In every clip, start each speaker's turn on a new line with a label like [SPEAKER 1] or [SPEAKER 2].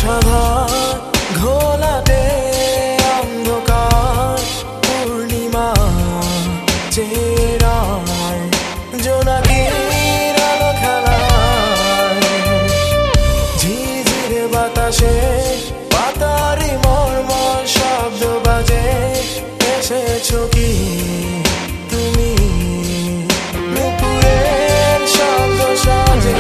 [SPEAKER 1] সাধার ঘোলাটে অন্ধকার পূর্ণিমা চেরায় জোনাকির আলো খেলায় ঝিঝির বাতাসে পাতারি মর্মর শব্দ বাজে এসেছো কি তুমি নুপুরের শব্দ সাজে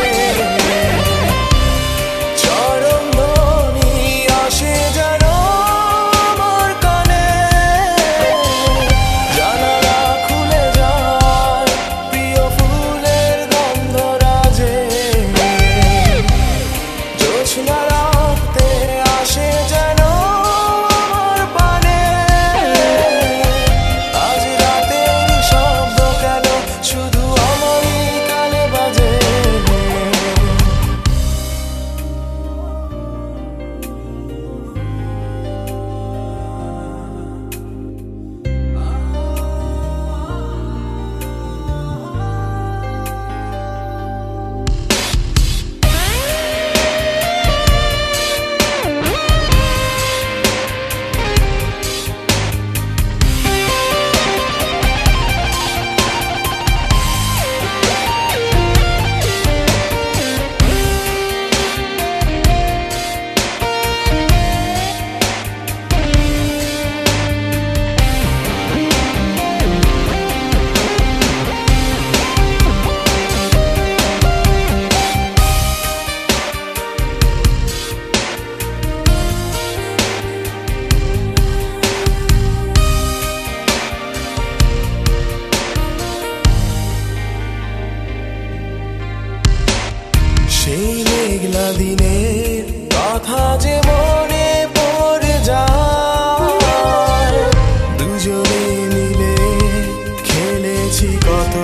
[SPEAKER 1] সেই মেঘলা দিনের কথা যে মনে পড়ে যায় দুজনে মিলে খেলেছি কত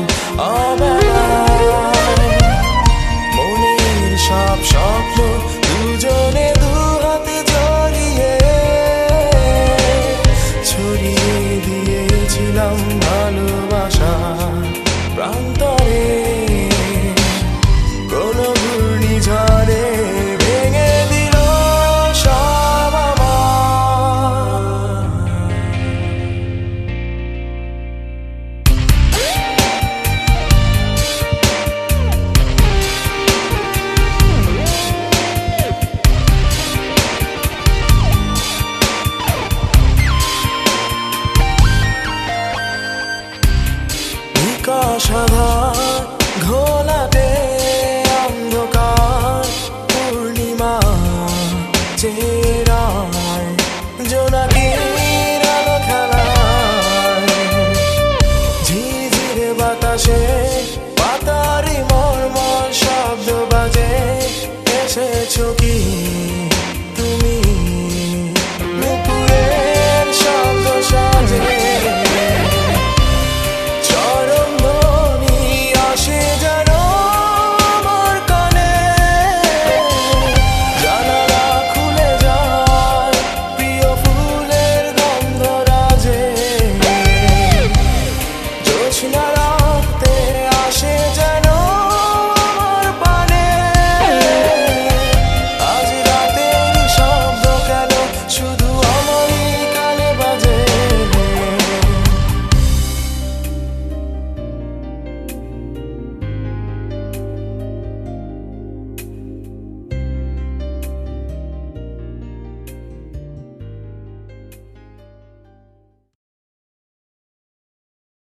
[SPEAKER 1] অবেলায় মনের সব স্বপ্ন দুজনে দুহাতে জড়িয়ে ছড়িয়ে দিয়েছিলাম ভালোবাসা প্রান্তরে সাধার ঘোলাটে অন্ধকার পূর্ণিমা চেরায় জোনাকির আলো খেলায় ঝিঝির বাতাসে পাতারি মর্মর শব্দ বাজে এসেছো